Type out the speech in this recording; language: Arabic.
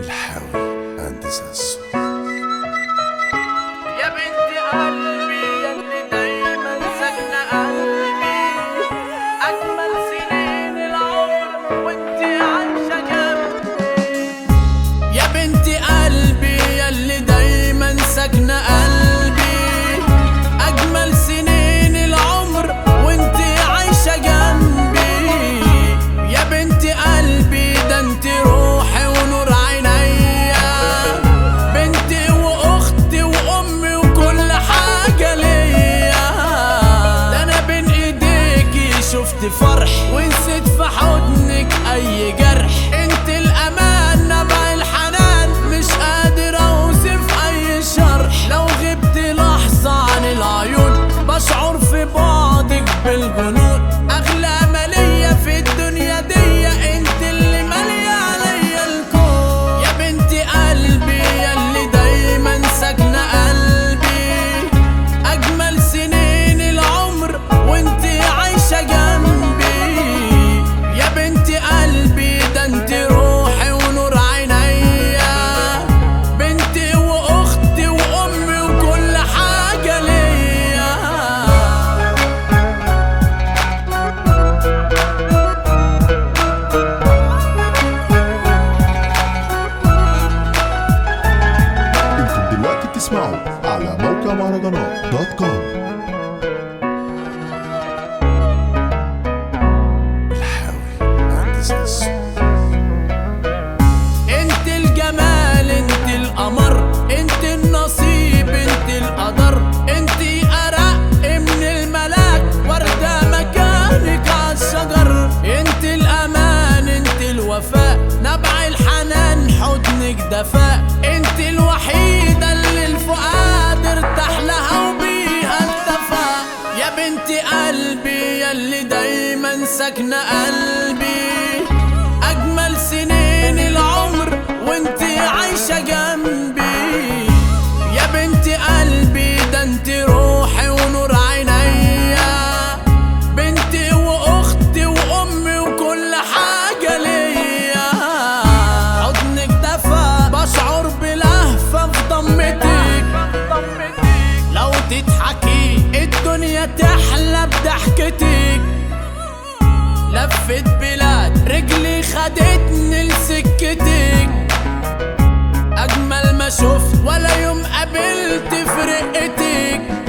الحاوي هندسة الصوت. يا بنت قلبي ياللي دايما ساكنة قلبي، أجمل سنين العمر وانت عايشة جنبي. يا بنت قلبي ياللي دايما ساكنة قلبي، أجمل سنين العمر وانت عايشة جنبي. يا بنت قلبي ده انت روحي ونور عينيا، بنتي واختي وامي وكل حاجة ليا. ده انا بين ايديكي شفت فرح ونسيت في حضنك اي جرح. انت الامان نبع الحنان، مش قادر اوصف اي شرح. لو غبت لحظة عن العيون بشعر في بعدك بالجنون. اغلى مالية في الدنيا دي انت اللي مالية عليا الكون. يا بنت قلبي ياللي دايما ساكنة قلبي، اجمل سنين العمر وانت عايشة جنبي. يا بنت قلبي ده انت روحي ونور عينيا، بنتي واختي وامي وكل حاجة ليا. انتم دلوقتي بتسمعوا على موقع مهرجانات دوت كوم. الحاوي هندسة الصوت. انت الجمال انت القمر، انت النصيب انت القدر. انت ارق من الملاك، وردة مكانك عالشجر. انت الامان انت الوفاء، نبع الحنان حضنك دفاء. انت الوحيدة اللي الفؤاد ارتاح لها وبيها اكتفى. يا بنت قلبي ياللي دايما ساكنة قلبي، أجمل سنين العمر وانت عايشة جنبي. يا بنت قلبي ده انت روحي ونور عينيا، بنتي واختي وامي وكل حاجة ليا. حضنك دفى بشعر بلهفة في ضمتك، لو تضحكي الدنيا تحلى بضحكتك. لفت بلاد رجلي خدتني لسكتك، أجمل ما شفت ولا يوم قابلت في رقتك.